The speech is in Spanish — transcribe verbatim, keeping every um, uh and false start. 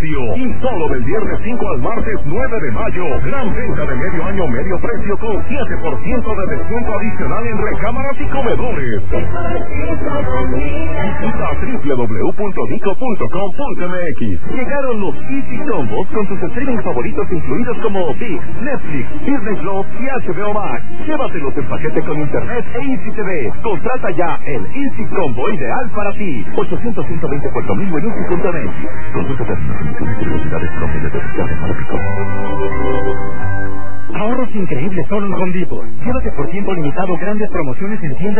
precio. Y solo del viernes cinco al martes nueve de mayo, gran venta de medio año, medio precio con siete por ciento de descuento adicional en recámaras y comedores. Visita doble u doble u doble u punto dico punto com punto m x. Llegaron los Easy Combos con sus streaming favoritos incluidos como ViX, Netflix, Disney Plus y H B O Max. Llévatelos en paquete con internet e Easy T V. Contrata ya el Easy Combo ideal para ti. ochocientos, ciento veinticuatro mil en Easy punto net. Consulta términos y velocidades promedio de descarga para pico. Ahorros increíbles solo en Home Depot. Llévate por tiempo limitado grandes promociones en tiendas